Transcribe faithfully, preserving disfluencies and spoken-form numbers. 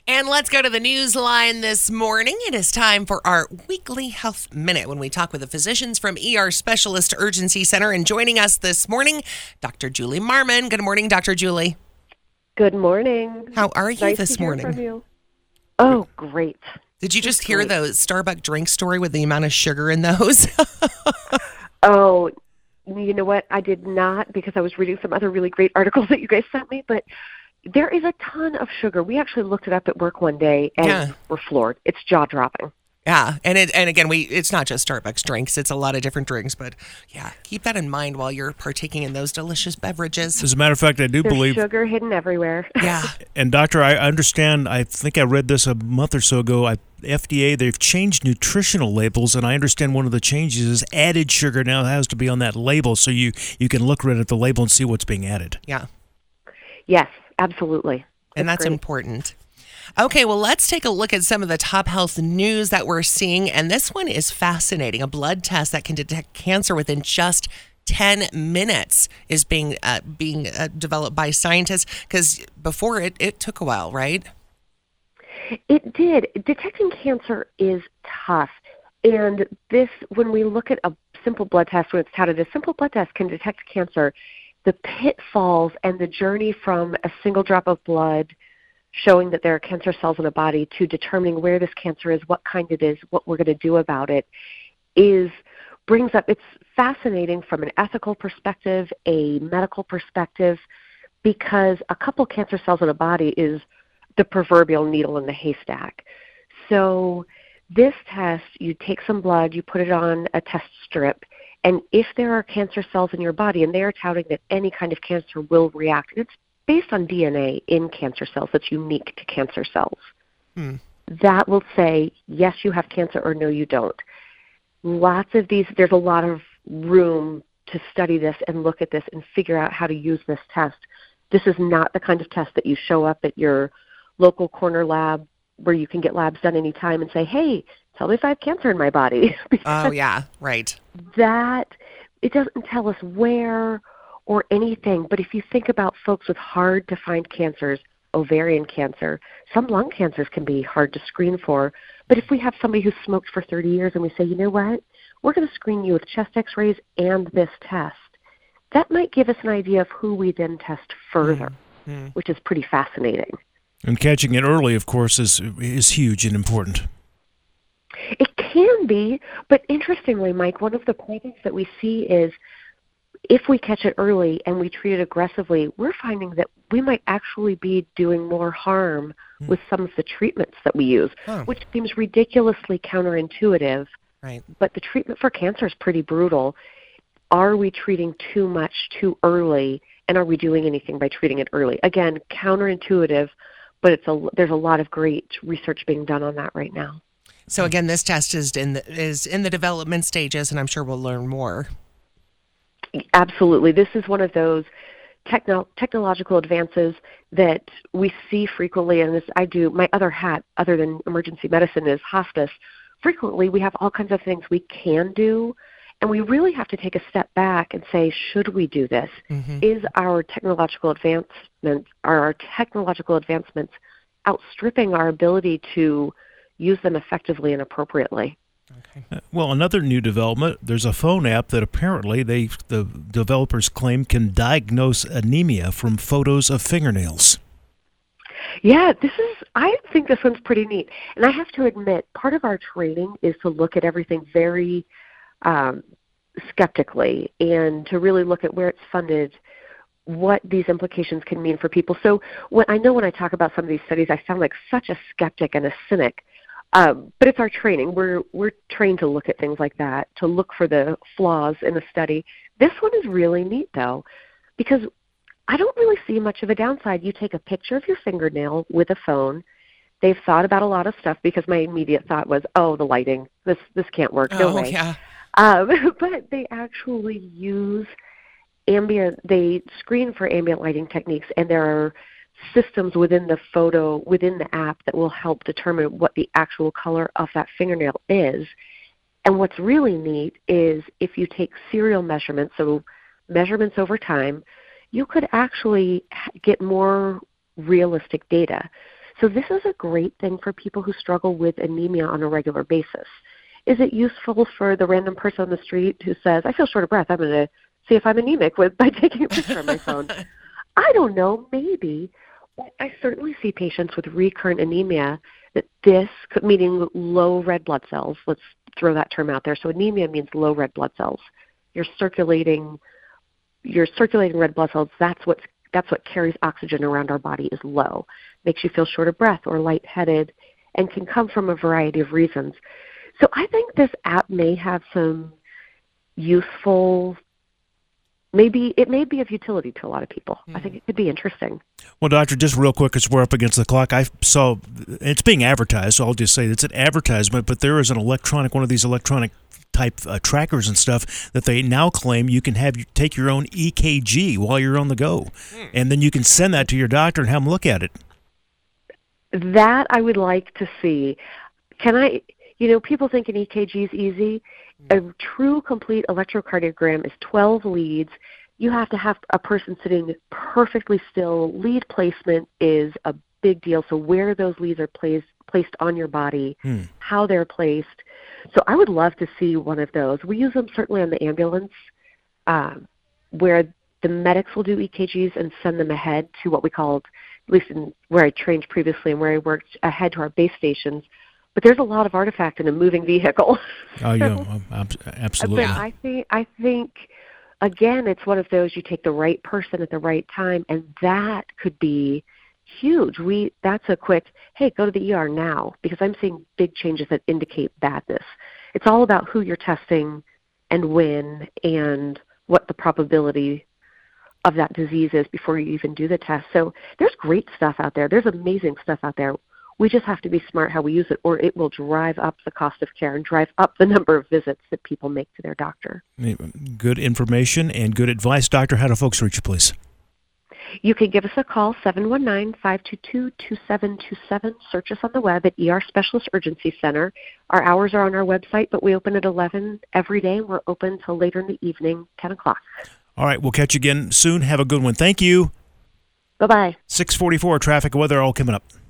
And let's go to the news line this morning. It is time for our weekly health minute when we talk with the physicians from E R Specialist Urgency Center. And joining us this morning, Doctor Julie Marmon. Good morning, Doctor Julie. Good morning. How are you nice this to hear morning? From you. Oh, great. Did you just Just hear great. the Starbucks drink story with the amount of sugar in those? Oh, you know what? I did not because I was reading some other really great articles that you guys sent me, but there is a ton of sugar. We actually looked it up at work one day and Yeah. we're floored. It's jaw-dropping. Yeah, and it, and again, we it's not just Starbucks drinks; it's a lot of different drinks. But yeah, keep that in mind while you're partaking in those delicious beverages. As a matter of fact, I do There's believe, sugar hidden everywhere. Yeah, and doctor, I understand, I think I read this a month or so ago, I, F D A, they've changed nutritional labels, and I understand one of the changes is added sugar now has to be on that label, so you, you can look right at the label and see what's being added. yeah, Yes, absolutely. and that's great. important. Okay, well, let's take a look at some of the top health news that we're seeing, and this one is fascinating. A blood test that can detect cancer within just ten minutes is being uh, being uh, developed by scientists, because before it, it took a while, right? It did. Detecting cancer is tough. And this, when we look at a simple blood test, when it's touted, a simple blood test can detect cancer. The pitfalls and the journey from a single drop of blood showing that there are cancer cells in a body to determining where this cancer is, what kind it is, what we're going to do about it, is brings up, it's fascinating from an ethical perspective, a medical perspective, because a couple cancer cells in a body is the proverbial needle in the haystack. So this test, you take some blood, you put it on a test strip, and if there are cancer cells in your body, and they are touting that any kind of cancer will react, it's based on D N A in cancer cells that's unique to cancer cells. Hmm. That will say, yes, you have cancer, or no, you don't. Lots of these, there's a lot of room to study this and look at this and figure out how to use this test. This is not the kind of test that you show up at your local corner lab where you can get labs done anytime and say, hey, tell me if I have cancer in my body. Oh, yeah, right. That, it doesn't tell us where or anything, but if you think about folks with hard to find cancers, ovarian cancer, some lung cancers can be hard to screen for, but if we have somebody who's smoked for thirty years and we say, you know what, we're going to screen you with chest x-rays and this test, that might give us an idea of who we then test further, Mm-hmm. which is pretty fascinating. And catching it early, of course, is is huge and important. It can be, but interestingly, Mike, one of the problems that we see is if we catch it early and we treat it aggressively, we're finding that we might actually be doing more harm Hmm. with some of the treatments that we use, Oh. which seems ridiculously counterintuitive, Right. but the treatment for cancer is pretty brutal. Are we treating too much too early, and are we doing anything by treating it early? Again, counterintuitive, but it's a, there's a lot of great research being done on that right now. So again, this test is in the, is in the development stages, and I'm sure we'll learn more. Absolutely. This is one of those techno- technological advances that we see frequently, and this I do, my other hat, other than emergency medicine, is hospice. Frequently, we have all kinds of things we can do, and we really have to take a step back and say, should we do this? Mm-hmm. Is our technological advancements, are our technological advancements outstripping our ability to use them effectively and appropriately? Okay. Uh, Well, another new development, there's a phone app that apparently they the developers claim can diagnose anemia from photos of fingernails. Yeah, this is, I think this one's pretty neat. And I have to admit, part of our training is to look at everything very um, skeptically and to really look at where it's funded, what these implications can mean for people. So when, I know when I talk about some of these studies, I sound like such a skeptic and a cynic. Um, but it's our training. We're we're trained to look at things like that, to look for the flaws in a study. This one is really neat, though, because I don't really see much of a downside. You take a picture of your fingernail with a phone. They've thought about a lot of stuff because my immediate thought was, oh, the lighting. This this can't work. No Oh, way. yeah. Um, but they actually use ambient, they screen for ambient lighting techniques, and there are systems within the photo, within the app, that will help determine what the actual color of that fingernail is. And what's really neat is if you take serial measurements, so measurements over time, you could actually get more realistic data. So this is a great thing for people who struggle with anemia on a regular basis. Is it useful for the random person on the street who says, I feel short of breath, I'm going to see if I'm anemic with by taking a picture on my phone? I don't know, maybe. But I certainly see patients with recurrent anemia that this, meaning low red blood cells, let's throw that term out there. So anemia means low red blood cells. You're circulating, you're circulating red blood cells. That's what's That's what carries oxygen around our body is low. Makes you feel short of breath or lightheaded, and can come from a variety of reasons. So I think this app may have some useful, maybe it may be of utility to a lot of people. Mm. I think it could be interesting. Well, Doctor, just real quick, because we're up against the clock, I saw it's being advertised, so I'll just say it's an advertisement, but there is an electronic, one of these electronic type uh, trackers and stuff that they now claim you can have you take your own E K G while you're on the go, mm. and then you can send that to your doctor and have them look at it. That I would like to see. Can I, you know, people think an E K G is easy. Mm. A true complete electrocardiogram is twelve leads. You have to have a person sitting perfectly still. Lead placement is a big deal. So where those leads are placed, placed on your body, mm. how they're placed. So I would love to see one of those. We use them certainly on the ambulance, um, where the medics will do E K Gs and send them ahead to what we called, at least in where I trained previously and where I worked, ahead to our base stations. But there's a lot of artifact in a moving vehicle. Oh, yeah, absolutely. But I think, I think, again, it's one of those you take the right person at the right time, and that could be huge. We that's a quick, hey, go to the E R now, because I'm seeing big changes that indicate badness. It's all about who you're testing and when and what the probability of that disease is before you even do the test. So there's great stuff out there. There's amazing stuff out there. We just have to be smart how we use it, or it will drive up the cost of care and drive up the number of visits that people make to their doctor. Good information and good advice. Doctor, how do folks reach you, please? You can give us a call, seven one nine, five two two, two seven two seven. Search us on the web at E R Specialist Urgency Center. Our hours are on our website, but we open at eleven every day. We're open till later in the evening, ten o'clock. All right, we'll catch you again soon. Have a good one. Thank you. Bye-bye. six forty-four, traffic and weather all coming up.